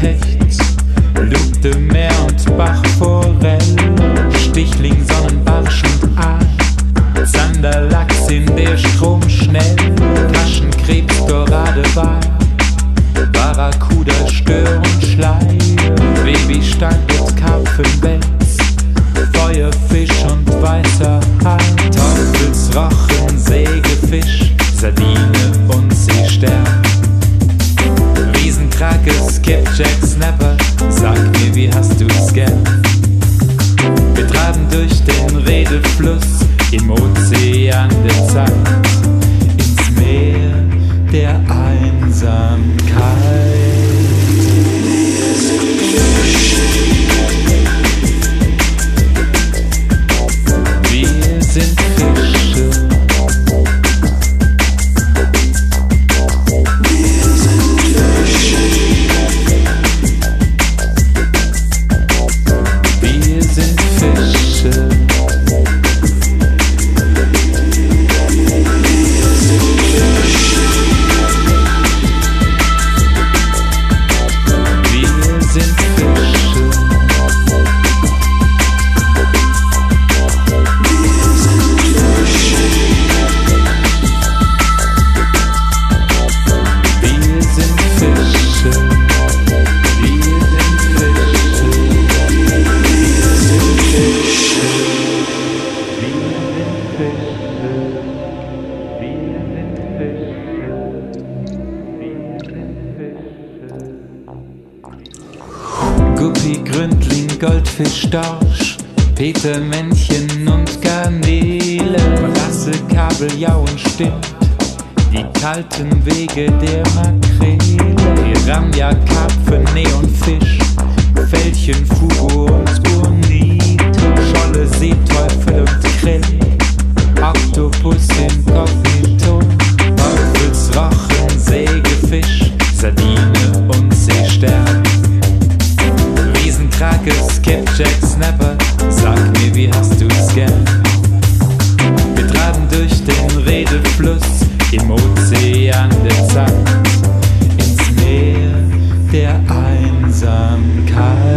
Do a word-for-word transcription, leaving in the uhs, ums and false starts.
Hecht, Lugde, Meer und Bachforell, Stichling, Sonnenbarsch und Aal, Zander, Lachs in der Strom schnell, Taschenkrebs, Dorade, Wal, Barracuda, Stör und Schlei, Babystein mit Karpfenwels, Feuerfisch und weißer Hai, Teufelsrochen, Sägefisch, Sardine und Seestern, Riesenkrake, Skipjack, Snapper, sag mir, wie hast du's gern? Wir traben durch den Redefluss im Ozean der Zeit, ins Meer der Einsamkeit. Wir sind Fische. Wir sind Fische. Guppi, Gründling, Goldfisch, Dorsch, Petermännchen und Garnele, Brasse, Kabeljau und Stind, die kalten Wege der Makrele, Piranha, Karpfen, Neonfisch, Fällchen, Fugu und Bonito, Scholle, Seeteufel und Krill, Oktopus inkognito, Teufelsrochen, Sägefisch, Sardine und Seestern, Riesenkrake, Skipjack, Snapper, sag mir, wie hast du's gern? Wir traben durch den Redefluss im Ozean der Zeit, ins Meer der Einsamkeit.